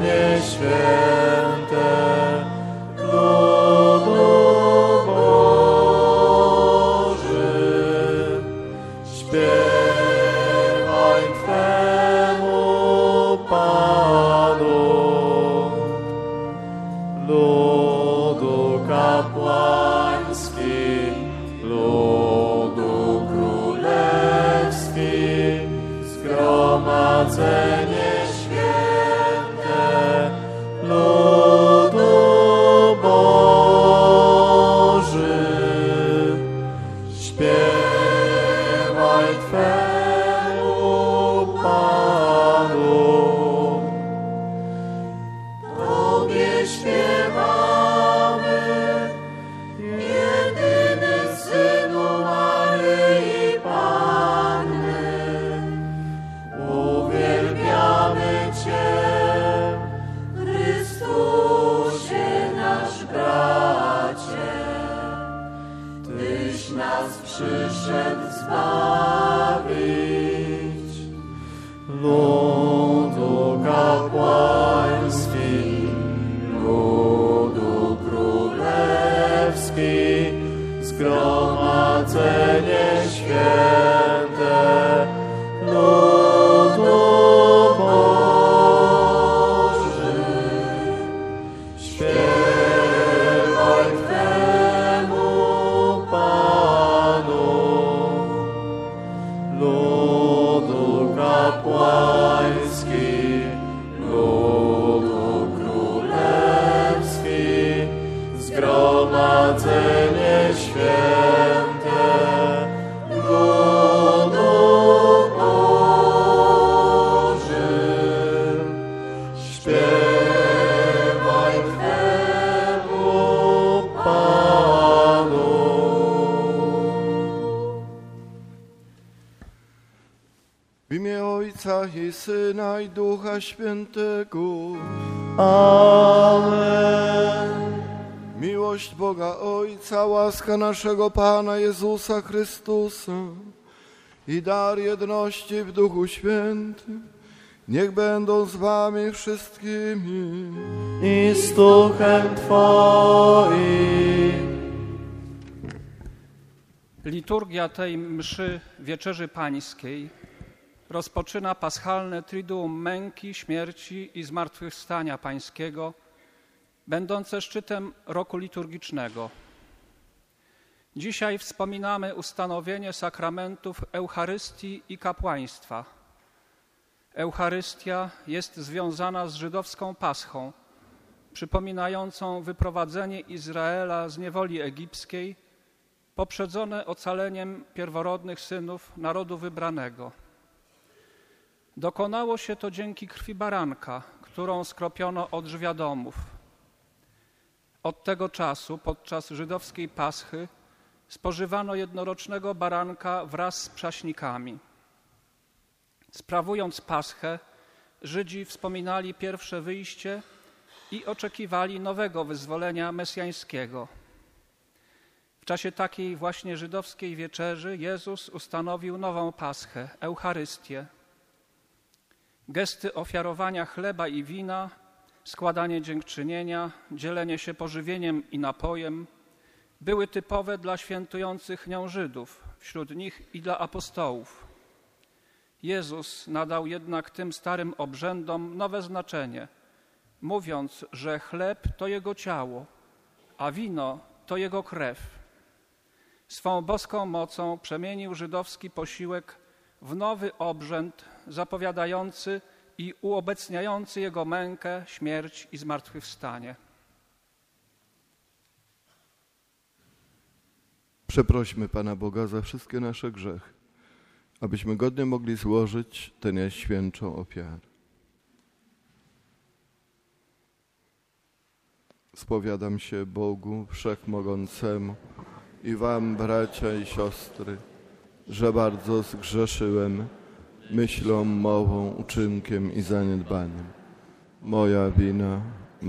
święte, ludu Boży, śpiewaj Twemu Panu, ludu kapłański, ludu królewski, zgromadzenie święte, ludu Boży, śpiewaj Twemu Panu. Tobie śpiewamy, jedyny Synu Maryi Panny. Uwielbiamy Cię, Chrystusie nasz bracie. Tyś nas przyszedł zbawić. Ludu kapłański, ludu królewski, zgromadzenie święte, ludu Boży, śpiewaj Twemu Panu, ludu kapłański, ludu królewski, zgromadzenie święte, ludu Boży, śpiewaj Twemu Panu. W imię Ojca i Syna i Ducha Świętego. Amen. Miłość Boga Ojca, łaska naszego Pana Jezusa Chrystusa i dar jedności w Duchu Świętym niech będą z wami wszystkimi. I z duchem Twoim. Liturgia tej mszy Wieczerzy Pańskiej rozpoczyna paschalne Triduum męki, śmierci i zmartwychwstania Pańskiego, będące szczytem roku liturgicznego. Dzisiaj wspominamy ustanowienie sakramentów Eucharystii i kapłaństwa. Eucharystia jest związana z żydowską Paschą, przypominającą wyprowadzenie Izraela z niewoli egipskiej, poprzedzone ocaleniem pierworodnych synów narodu wybranego. Dokonało się to dzięki krwi baranka, którą skropiono od drzwi domów. Od tego czasu, podczas żydowskiej Paschy, spożywano jednorocznego baranka wraz z prześnikami. Sprawując Paschę, Żydzi wspominali pierwsze wyjście i oczekiwali nowego wyzwolenia mesjańskiego. W czasie takiej właśnie żydowskiej wieczerzy Jezus ustanowił nową Paschę, Eucharystię. Gesty ofiarowania chleba i wina, składanie dziękczynienia, dzielenie się pożywieniem i napojem były typowe dla świętujących nią Żydów, wśród nich i dla apostołów. Jezus nadał jednak tym starym obrzędom nowe znaczenie, mówiąc, że chleb to Jego ciało, a wino to Jego krew. Swą boską mocą przemienił żydowski posiłek w nowy obrzęd zapowiadający i uobecniający Jego mękę, śmierć i zmartwychwstanie. Przeprośmy Pana Boga za wszystkie nasze grzechy, abyśmy godnie mogli złożyć tę najświętszą ofiarę. Spowiadam się Bogu Wszechmogącemu i wam, bracia i siostry, że bardzo zgrzeszyłem myślą, mową, uczynkiem i zaniedbaniem. Moja wina,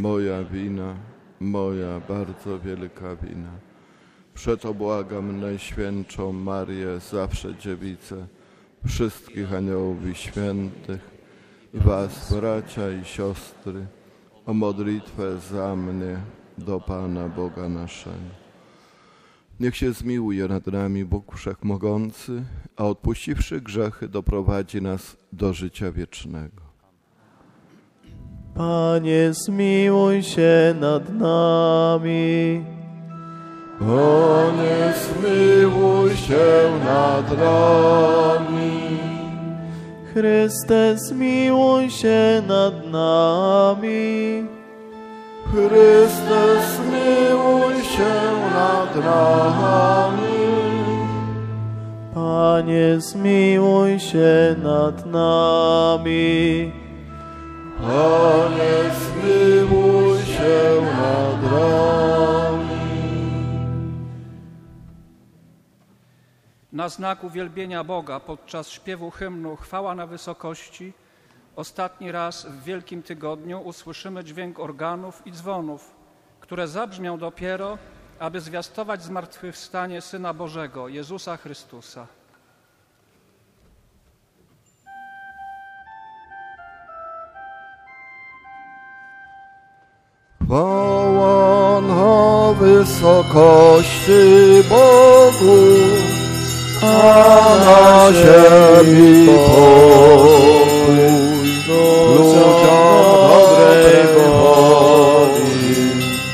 moja bardzo wielka wina. Przeto błagam Najświętszą Marię, zawsze Dziewicę, wszystkich aniołów i świętych, i was, bracia i siostry, o modlitwę za mnie do Pana Boga naszego. Niech się zmiłuje nad nami Bóg Wszechmogący, a odpuściwszy grzechy doprowadzi nas do życia wiecznego. Panie, zmiłuj się nad nami. Panie, zmiłuj się nad nami. Chryste, zmiłuj się nad nami. Chryste, zmiłuj się nad nami. Panie, zmiłuj się nad nami. Panie, zmiłuj się nad nami. Na znak uwielbienia Boga podczas śpiewu hymnu Chwała na wysokości ostatni raz w Wielkim Tygodniu usłyszymy dźwięk organów i dzwonów, które zabrzmią dopiero, aby zwiastować zmartwychwstanie Syna Bożego, Jezusa Chrystusa. Chwała na wysokości Bogu, a na ziemi pokój ludziom dobrej woli.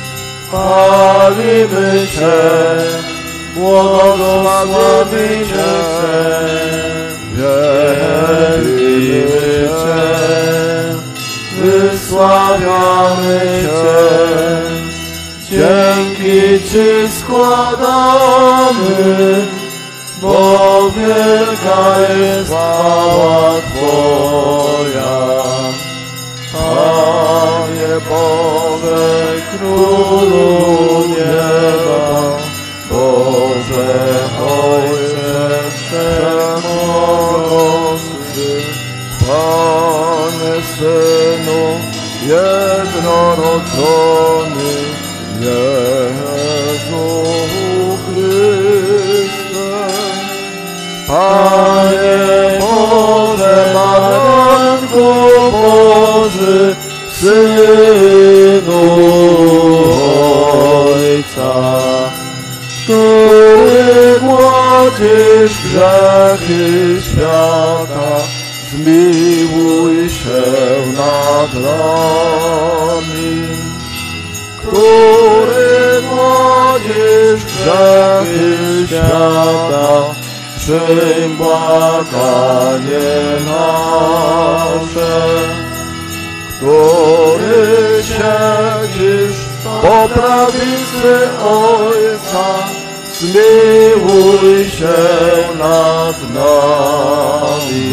Chwalimy Cię, błogosławimy Cię, wielbimy Cię, wysławiamy Cię, dzięki Ci składamy, bo wielka jest chwała Twoja. Panie Boże, Królu nieba, Boże Ojcze Wszechmogący, Panie Synu jednorodzony, Jezu Chryste. Panie Boże, Baranku Boży, Synu Ojca, który gładzisz grzechy świata, zmiłuj się nad nami. Który gładzisz grzechy świata, przyjm błaganie nasze. Który siedzisz po prawicy Ojca, zmiłuj się nad nami.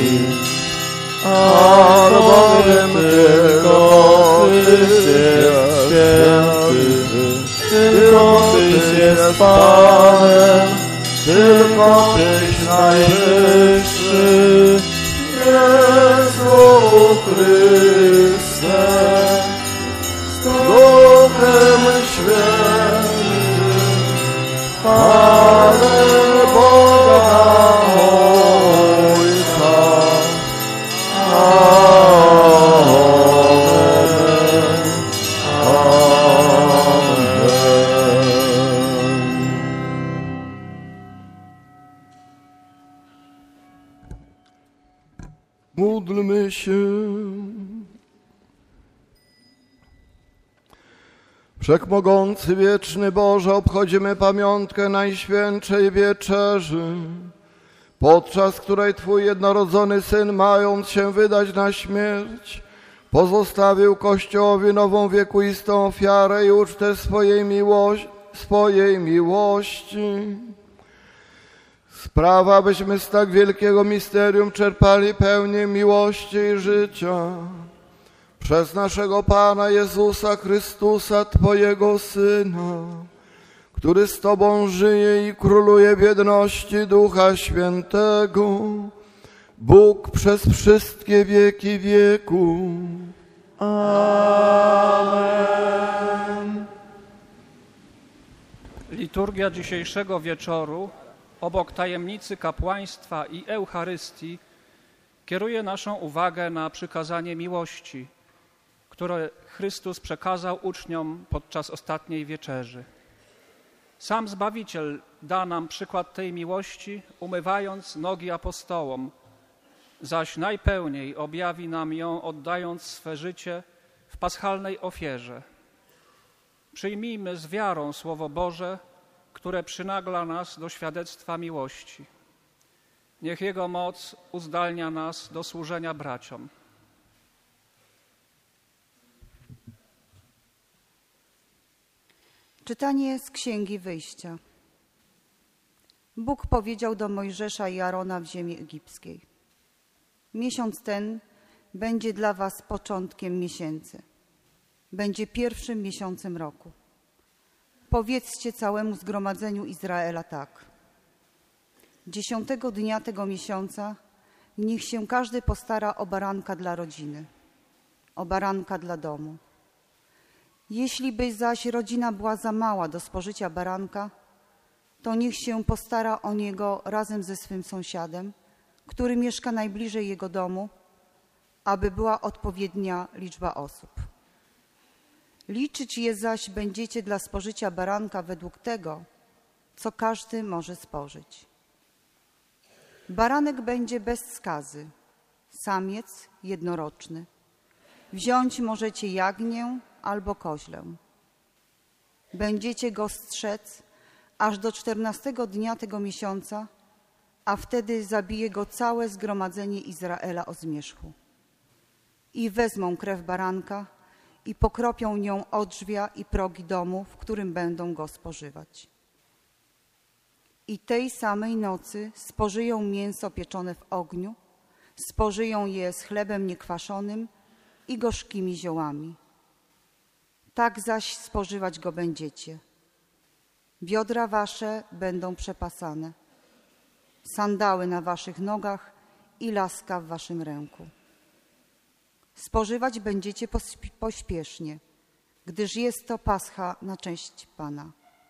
Albowiem tylko Tyś jest święty, tylko Tyś jest Panem, tylko Tyś najwyższy, Jezu Chryste, z Duchem Świętym, chwalę Boga Ojca. Amen. Amen. Módlmy się. Wszechmogący, wieczny Boże, obchodzimy pamiątkę Najświętszej Wieczerzy, podczas której Twój jednorodzony Syn, mając się wydać na śmierć, pozostawił Kościołowi nową wiekuistą ofiarę i ucztę swojej miłości. Sprawa, abyśmy z tak wielkiego misterium czerpali pełnię miłości i życia. Przez naszego Pana Jezusa Chrystusa, Twojego Syna, który z Tobą żyje i króluje w jedności Ducha Świętego, Bóg przez wszystkie wieki wieku. Amen. Liturgia dzisiejszego wieczoru, obok tajemnicy kapłaństwa i Eucharystii, kieruje naszą uwagę na przykazanie miłości, które Chrystus przekazał uczniom podczas ostatniej wieczerzy. Sam Zbawiciel da nam przykład tej miłości, umywając nogi apostołom, zaś najpełniej objawi nam ją, oddając swe życie w paschalnej ofierze. Przyjmijmy z wiarą Słowo Boże, które przynagla nas do świadectwa miłości. Niech Jego moc uzdalnia nas do służenia braciom. Czytanie z Księgi Wyjścia. Bóg powiedział do Mojżesza i Arona w ziemi egipskiej: miesiąc ten będzie dla was początkiem miesięcy. Będzie pierwszym miesiącem roku. Powiedzcie całemu zgromadzeniu Izraela tak: 10 dnia tego miesiąca niech się każdy postara o baranka dla rodziny, o baranka dla domu. Jeśli by zaś rodzina była za mała do spożycia baranka, to niech się postara o niego razem ze swym sąsiadem, który mieszka najbliżej jego domu, aby była odpowiednia liczba osób. Liczyć je zaś będziecie dla spożycia baranka według tego, co każdy może spożyć. Baranek będzie bez skazy, samiec jednoroczny. Wziąć możecie jagnię albo koźlę. Będziecie go strzec aż do 14 dnia tego miesiąca, a wtedy zabije go całe zgromadzenie Izraela o zmierzchu. I wezmą krew baranka i pokropią nią odrzwia i progi domu, w którym będą go spożywać. I tej samej nocy spożyją mięso pieczone w ogniu, spożyją je z chlebem niekwaszonym i gorzkimi ziołami. Tak zaś spożywać go będziecie. Biodra wasze będą przepasane, sandały na waszych nogach i laska w waszym ręku. Spożywać będziecie pośpiesznie, gdyż jest to Pascha na cześć Pana.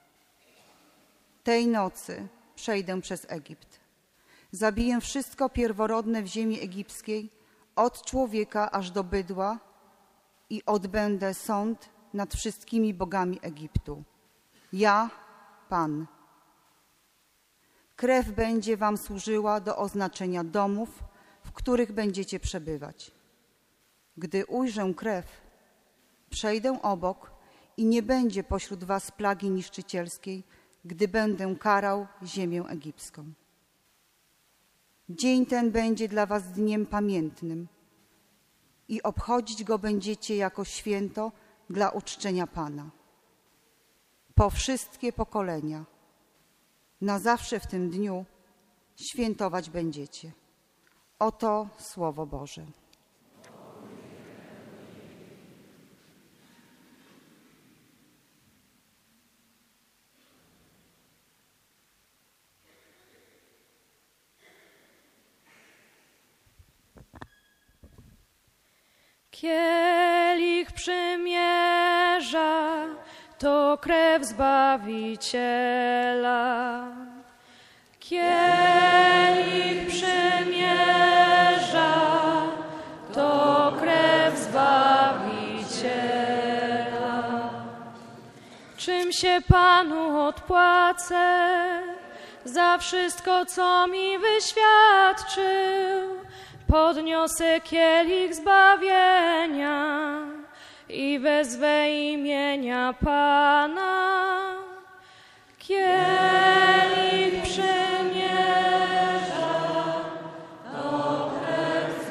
Tej nocy przejdę przez Egipt. Zabiję wszystko pierworodne w ziemi egipskiej, od człowieka aż do bydła, i odbędę sąd nad wszystkimi bogami Egiptu. Ja, Pan. Krew będzie wam służyła do oznaczenia domów, w których będziecie przebywać. Gdy ujrzę krew, przejdę obok i nie będzie pośród was plagi niszczycielskiej, gdy będę karał ziemię egipską. Dzień ten będzie dla was dniem pamiętnym i obchodzić go będziecie jako święto dla uczczenia Pana. Po wszystkie pokolenia, na zawsze w tym dniu świętować będziecie. Oto Słowo Boże. Kielich przymierza to krew Zbawiciela. Kielich przymierza to krew Zbawiciela. Czym się Panu odpłacę za wszystko, co mi wyświadczył? Podniosę kielich zbawienia i wezwę imienia Pana. Kielich przymierza to krew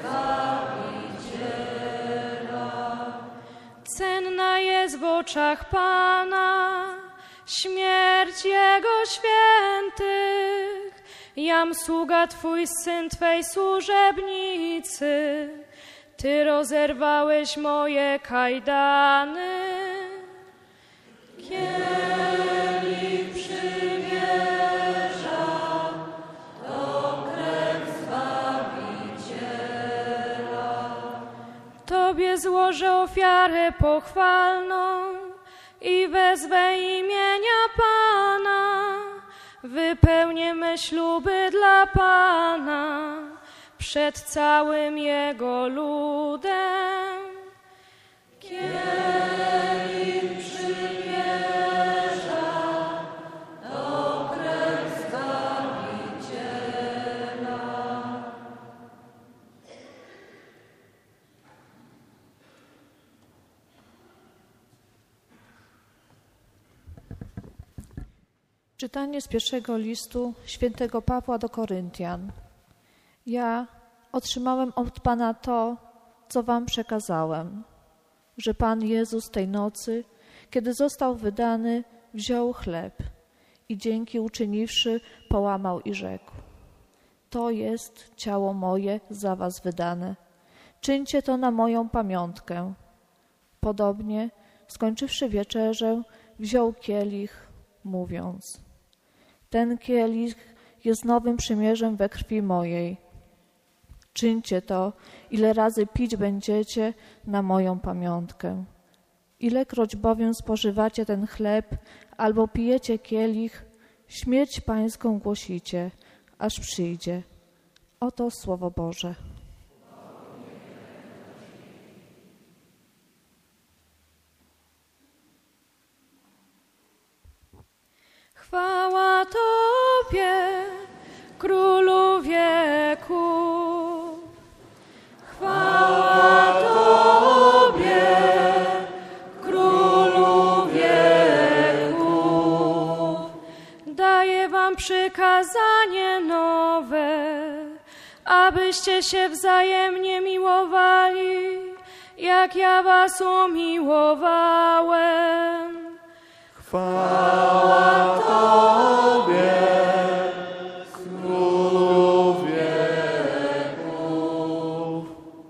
Zbawiciela. Cenna jest w oczach Pana śmierć Jego świętych. Jam sługa Twój, Syn Twej służebnicy, Ty rozerwałeś moje kajdany. Kielich przymierza to krew Zbawiciela. Tobie złożę ofiarę pochwalną i wezwę imienia Pana. Wypełnię me śluby dla Pana przed całym Jego ludem. Czytanie z pierwszego listu świętego Pawła do Koryntian. Ja otrzymałem od Pana to, co wam przekazałem, że Pan Jezus tej nocy, kiedy został wydany, wziął chleb i dzięki uczyniwszy, połamał i rzekł: to jest ciało moje za was wydane. Czyńcie to na moją pamiątkę. Podobnie, skończywszy wieczerzę, wziął kielich, mówiąc: ten kielich jest nowym przymierzem we krwi mojej. Czyńcie to, ile razy pić będziecie na moją pamiątkę. Ilekroć bowiem spożywacie ten chleb albo pijecie kielich, śmierć Pańską głosicie, aż przyjdzie. Oto Słowo Boże. Chwała Tobie, Królu wieków. Chwała Tobie, Królu wieków. Daję wam przykazanie nowe, abyście się wzajemnie miłowali, jak ja was umiłowałem. Chwała Tobie, Królu wieków.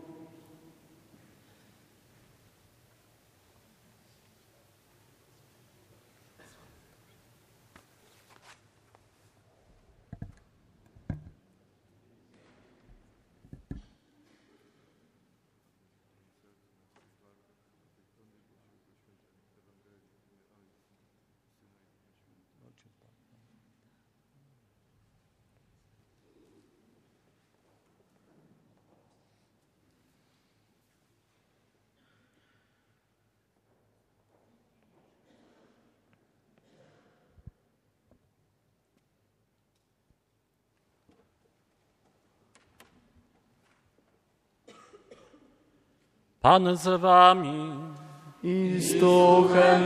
Pan z wami I z duchem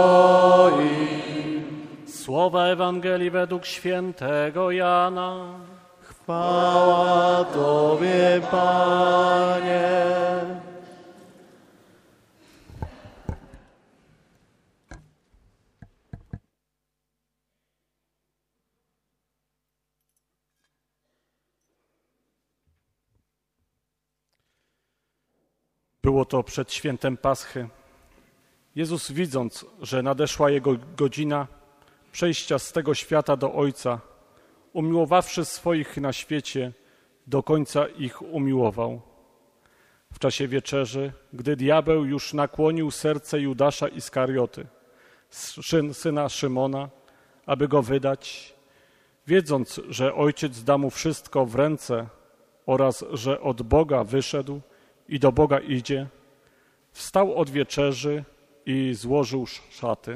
Twoim. Słowa Ewangelii według świętego Jana. Chwała Tobie, Panie. Było to przed świętem Paschy. Jezus, widząc, że nadeszła Jego godzina przejścia z tego świata do Ojca, umiłowawszy swoich na świecie, do końca ich umiłował. W czasie wieczerzy, gdy diabeł już nakłonił serce Judasza Iskarioty, syna Szymona, aby go wydać, wiedząc, że Ojciec da mu wszystko w ręce oraz że od Boga wyszedł i do Boga idzie, wstał od wieczerzy i złożył szaty,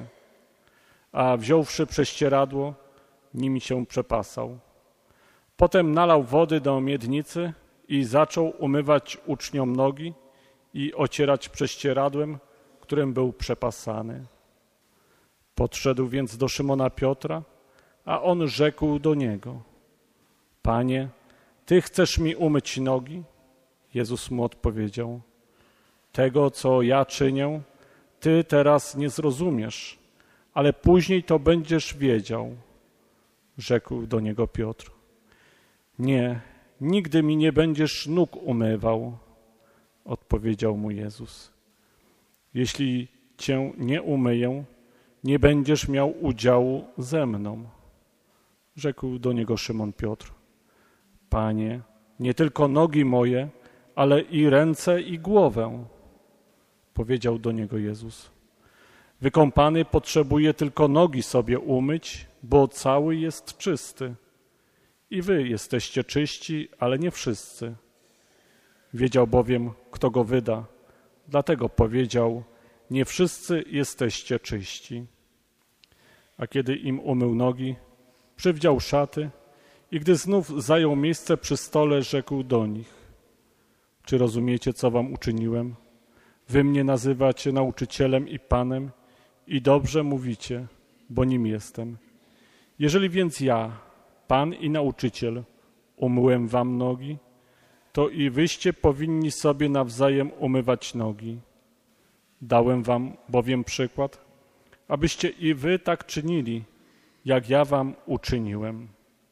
a wziąwszy prześcieradło, nimi się przepasał. Potem nalał wody do miednicy i zaczął umywać uczniom nogi i ocierać prześcieradłem, którym był przepasany. Podszedł więc do Szymona Piotra, a on rzekł do niego: Panie, Ty chcesz mi umyć nogi? Jezus mu odpowiedział: tego, co ja czynię, Ty teraz nie zrozumiesz, ale później to będziesz wiedział. Rzekł do niego Piotr: nie, nigdy mi nie będziesz nóg umywał. Odpowiedział mu Jezus: jeśli Cię nie umyję, nie będziesz miał udziału ze mną. Rzekł do niego Szymon Piotr: Panie, nie tylko nogi moje, ale i ręce i głowę. Powiedział do niego Jezus: wykąpany potrzebuje tylko nogi sobie umyć, bo cały jest czysty. I wy jesteście czyści, ale nie wszyscy. Wiedział bowiem, kto go wyda, Dlatego powiedział: nie wszyscy jesteście czyści. A kiedy im umył nogi, przywdział szaty i gdy znów zajął miejsce przy stole, rzekł do nich: czy rozumiecie, co wam uczyniłem? Wy mnie nazywacie nauczycielem i Panem i dobrze mówicie, bo nim jestem. Jeżeli więc ja, Pan i nauczyciel, umyłem wam nogi, to i wyście powinni sobie nawzajem umywać nogi. Dałem wam bowiem przykład, abyście i wy tak czynili, jak ja wam uczyniłem.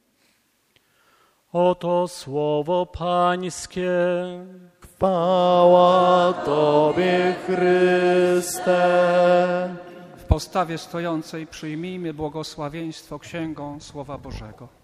Oto słowo Pańskie. Chwała Tobie, Chryste. W postawie stojącej przyjmijmy błogosławieństwo księgą Słowa Bożego.